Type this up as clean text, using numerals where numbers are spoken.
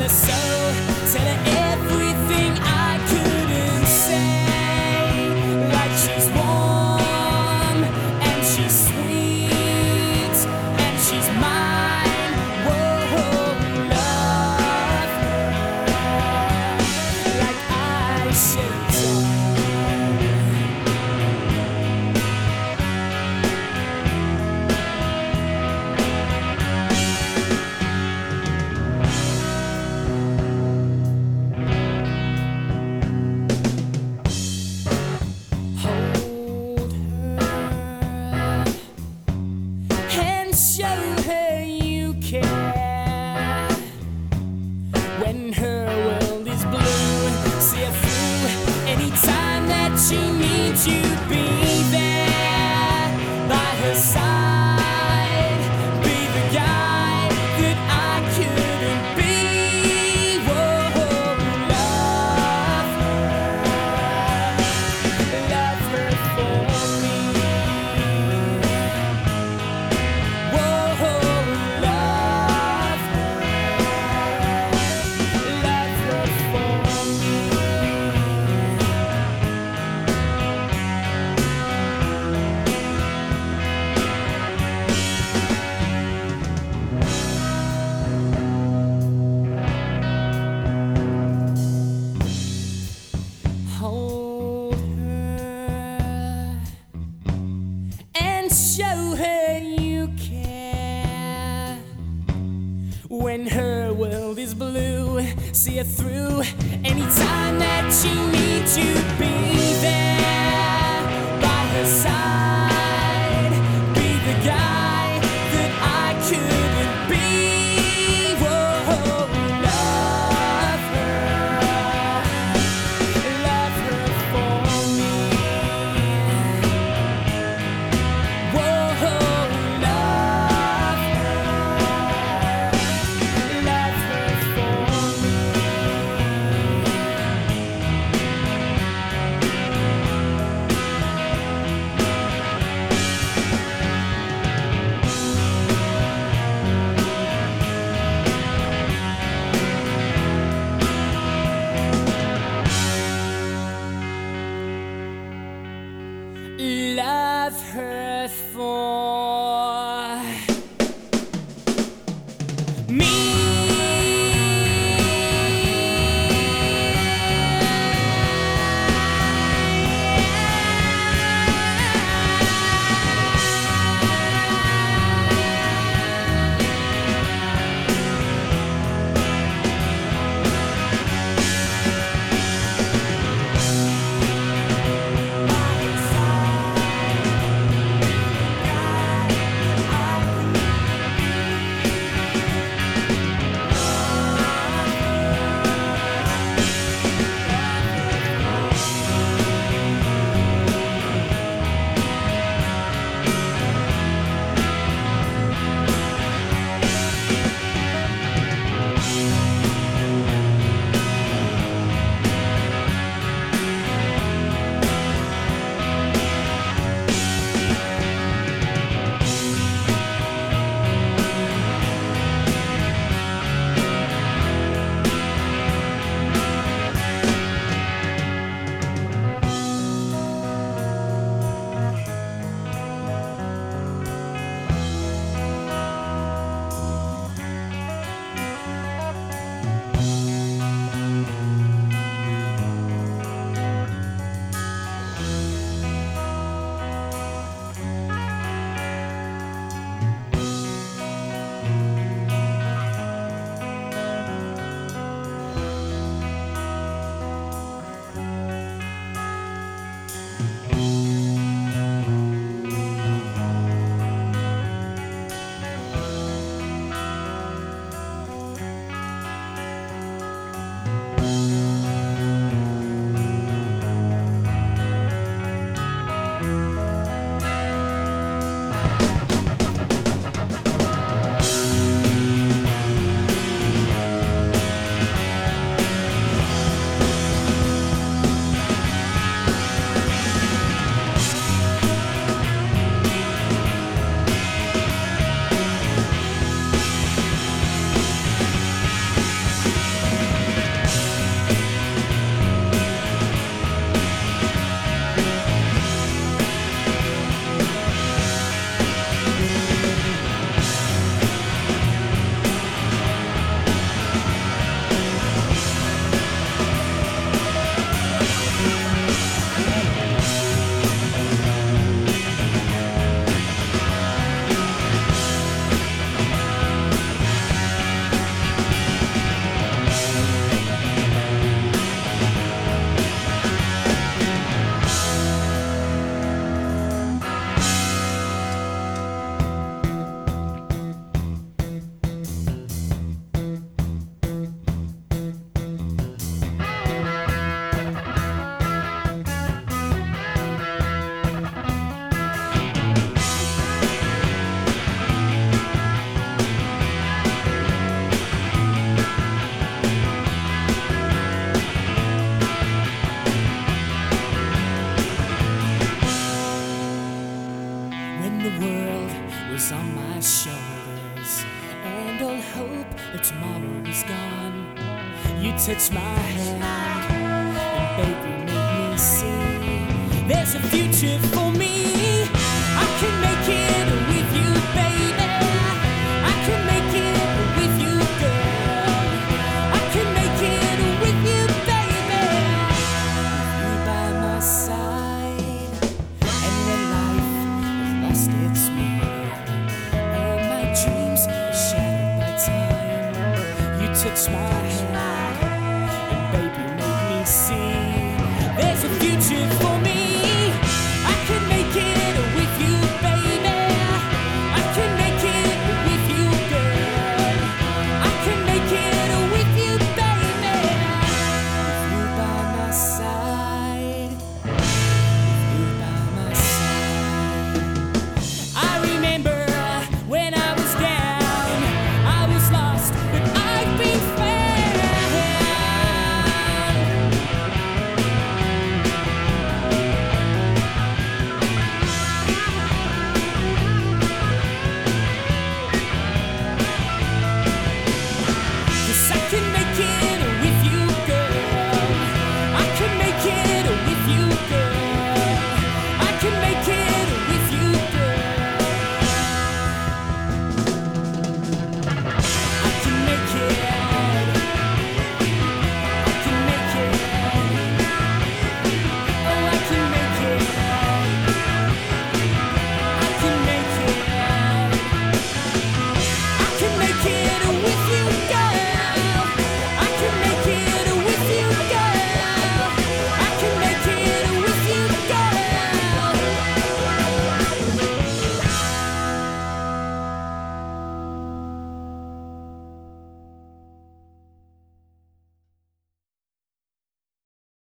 her so, tell her everything I couldn't say. Like she's warm and she's sweet and she's mine. Whoa, love her like I should have. Show her you care. When her world is blue, see her through. Anytime that she needs you, be there by her side. Be the guy that I couldn't be. Whoa, love her for me. Hold her and show her you care. When her world is blue, see her through. Anytime that she needs you, be there by her side. Be the guy that I couldn't be. Whoa, love her for me. Whoa, love her for me. Love her for me. touch my hand, and baby, make me see there's a future for me. I can make it with you, baby. I can make it with you, girl. I can make it with you, baby. With you by my side, and when life has lost its meaning, all my dreams are shattered by time, you touch my hand, and baby, make me see